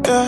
Yeah.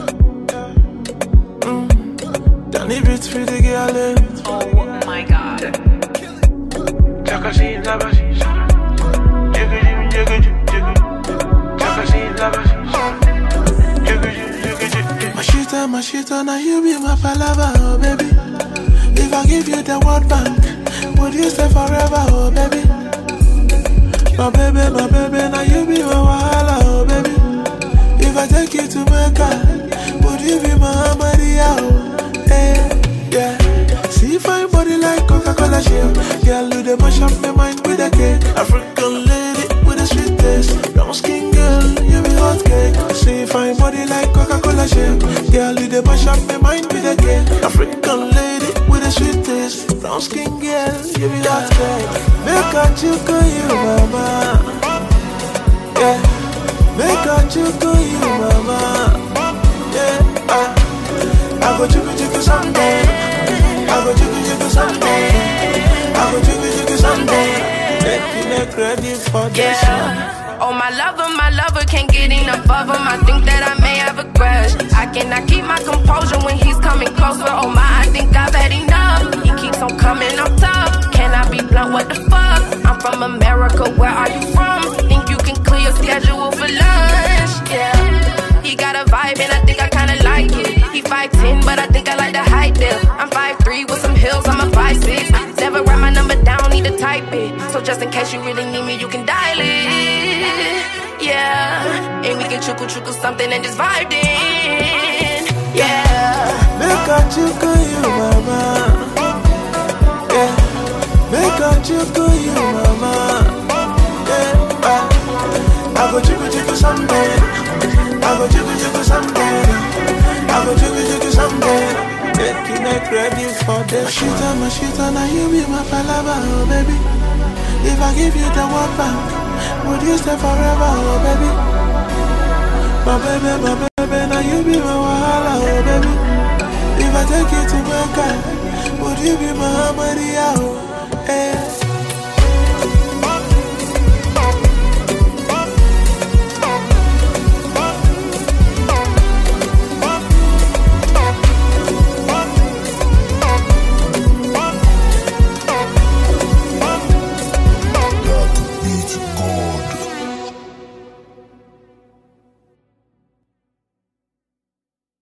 Danny beats for the girl. Oh my god. Chakashi Labashi. Jigga jigga jigga jigga. Chakashi Labashi. Jigga jigga jigga. Mashita, now you be my palava, oh baby. If I give you the World Bank, would you stay forever, oh baby? My baby, now you be my wahala, oh baby. If I take you to Mecca, would you be my Maria, oh, hey, yeah. See fine body like Coca-Cola shell. Girl, you the mash up my mind with a cake. African lady with a sweet taste. Brown skin girl, you be hot cake. See fine body like Coca-Cola shell. Girl, you the mash up my mind with a cake. African lady with a sweet taste. Brown skin girl, you be hot cake. Make a chuku you mama. Yeah. Make a chuku you mama. Yeah. I go chuku someday. I go jiggle someday. I go jiggle someday. Make ready for this. Yeah. Oh, my lover can't get enough of him. I think that I may have a crush. I cannot keep my composure when he's coming closer. Oh my, I think I've had enough. He keeps on coming up tough. Can I be blunt? What the fuck? I'm from America. Where are you from? Think you can clear your schedule for lunch? Yeah. He got a vibe and I think I kinda like it. He 5'10", but I think I like the height there. I'm 5'3" with some heels, I'm a 5'6". Never write my number down, need to type it. So just in case you really need me, you can dial it. Yeah, and we can chuku something and just vibe in. Yeah. Make a chuku you mama. Yeah. Make a chuku you mama. Yeah. I go chuku someday. I go jiggle someday. I go jiggle someday. Make ready for this. Mashita, now you be my palava, oh baby. If I give you the World Bank, would you stay forever, oh baby? My baby, now you be my wahala, oh baby. If I take you to Mecca, would you be my Maria, oh?